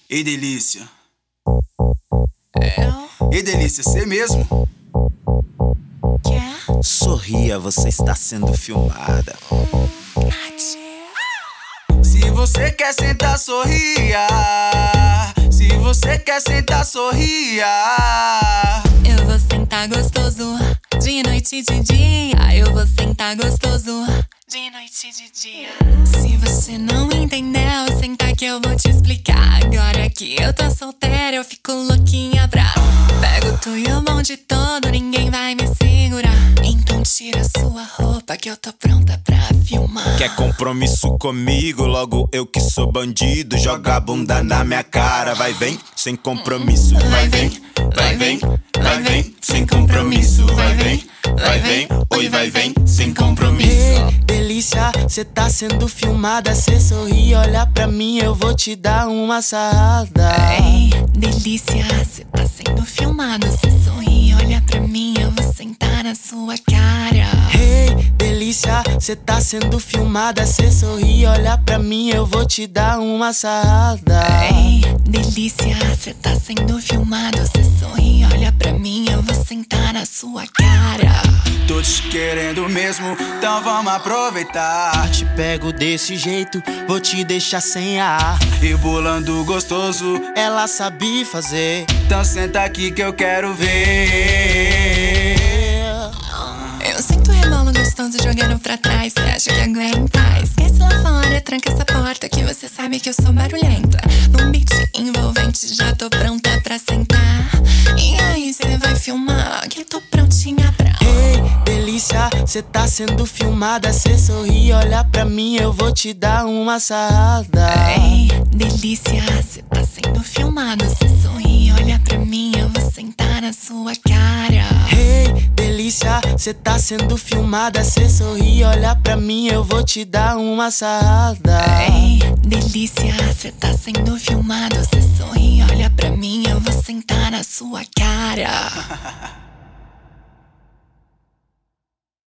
Ei, delícia. Eu? Ei, delícia, você mesmo? Quer? Sorria, você está sendo filmada. Se você quer sentar, sorria. Se você quer sentar, sorria. Eu vou sentar gostoso, de noite e de dia. Eu vou sentar gostoso, de noite e de dia. Se você não entendeu, senta que eu vou te explicar. Agora que eu tô solteira, eu fico louquinha pra pego tu e o bonde todo, ninguém vai me segurar. Então tira sua roupa que eu tô pronta pra filmar. Quer compromisso comigo? Logo eu que sou bandido. Joga a bunda na minha cara. Vai, vem, sem compromisso. Vai, vem, vai, vem, vai, vem, sem compromisso. Vai, vem, vai, vem, oi, vai, vem, sem compromisso. Ei, delícia, cê tá sendo filmada. Cê sorri, olha pra mim, eu vou te dar uma sarrada. Ei, delícia, cê tá sendo filmado. Cê sorri, olha pra mim, eu vou sentar na sua cara. Ei, delícia, cê tá sendo filmada. Cê sorri, olha pra mim, eu vou te dar uma sarrada. Ei, delícia, cê tá sendo filmado. Cê sorri, olha pra mim, eu vou sentar na sua cara. Tô te querendo mesmo, então vamos aproveitar. Te pego desse jeito, vou te deixar sem ar. Rebolando gostoso, Ela sabe fazer. então senta aqui que eu quero ver. Eu sinto rebolo gostoso jogando pra trás. Cê acha que aguenta? Esquece lá fora, tranca essa porta que você sabe que eu sou barulhenta. Num beat envolvente já tô pronta pra sentar. E aí cê vai filmar que eu tô prontinha pra... Ei, delícia, cê tá sendo filmada. Cê sorri, olha pra mim, eu vou te dar uma sarrada. Ei, delícia, cê tá sendo filmado. Cê sorri, olha pra mim, eu vou sentar na sua cara. Ei, delícia, cê tá sendo filmada. Cê sorri, olha pra mim, eu vou te dar uma sarrada. Ei, delícia, cê tá sendo filmado. Cê sorri, olha pra mim, eu vou sentar na sua cara.